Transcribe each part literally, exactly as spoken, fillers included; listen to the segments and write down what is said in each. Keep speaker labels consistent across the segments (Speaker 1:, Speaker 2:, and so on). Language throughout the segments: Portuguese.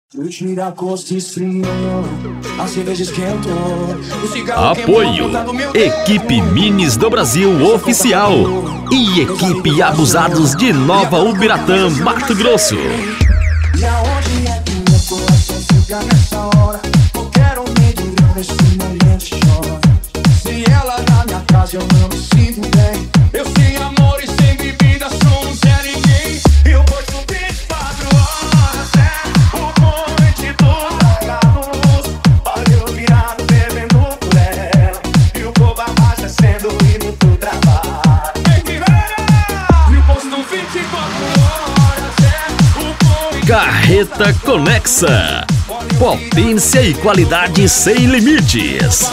Speaker 1: Apoio Equipe Minis do Brasil Oficial e Equipe Abusados de Nova Ubiratã, Mato Grosso.
Speaker 2: E aonde é que meu coração fica nessa hora? Eu quero me livrar nesse momento chora. Sem ela na minha casa eu não me sinto bem. Eu sem amor e sem bebida sou um Zé Ninguém. Eu vou subir vinte e quatro horas, é o noite dos largados. Olha eu virado bebendo por ela e o povo abaixo descendo indo pro trabalho. Ei, que velha! Eu posto vinte e quatro horas, é o noite.
Speaker 1: Carreta Conexa, potência e qualidade sem limites.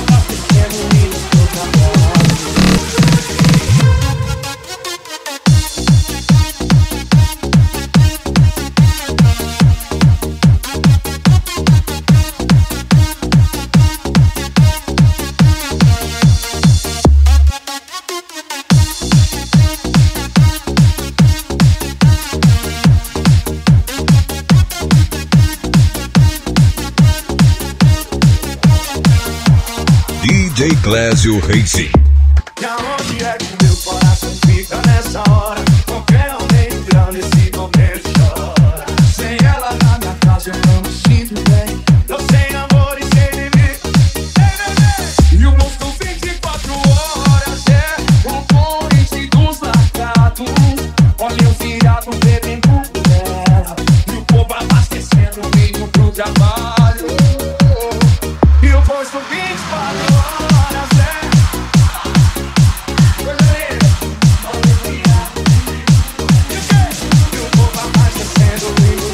Speaker 3: D J Clésio Racing.
Speaker 2: E aonde é que meu coração fica nessa hora? Qualquer alguém virando esse momento chora. Sem ela na minha casa eu não me sinto bem. Eu sem amor e sem limite. E o monstro vinte e quatro horas é o ponte dos largados. Olha eu virado bebendo por ela e o povo abastecendo o vinho pro trabalho. E o posto vinte e quatro horas é e o povo abastecendo o vinho.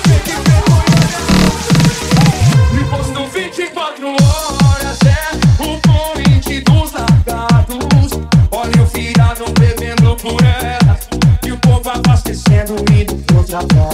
Speaker 2: E o posto vinte e quatro horas é o ponte dos largados. Olha eu virado bebendo por ela e o povo abastecendo o vinho pro trabalho.